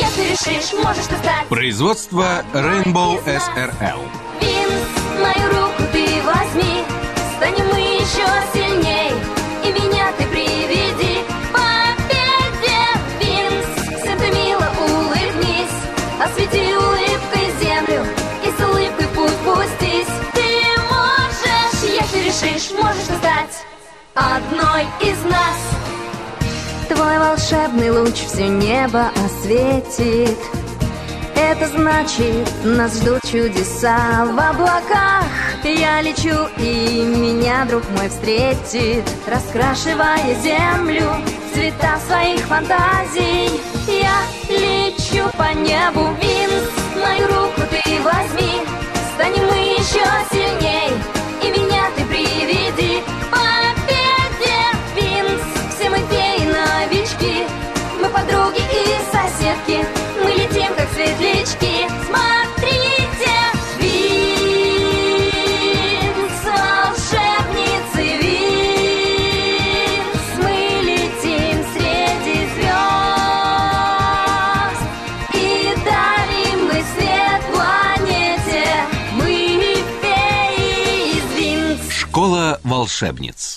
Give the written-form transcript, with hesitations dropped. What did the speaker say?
Если решишь, можешь ты стать. Производство Rainbow SRL. Винкс, мою руку ты возьми, станем мы еще сильней, и меня ты приведи к победе. Винкс, всем ты мило улыбнись, освети улыбкой землю и с улыбкой в путь пустись. Ты можешь, если решишь, можешь ты стать одной из нас. Твой волшебный луч все небо осветит. Это значит, нас ждут чудеса в облаках. Я лечу, и меня друг мой встретит, раскрашивая землю в цвета своих фантазий. Я лечу по небу. Винкс, мою руку ты возьми, станем мы еще сильней, и меня ты приведи к победе. Винкс, все мы феи-новички, мы подруги и соседки, мы летим как светлячки. Смотрите, Винкс, волшебницы Винкс, мы летим среди звезд и дарим мы свет планете. Мы феи из Винкс. Школа волшебниц.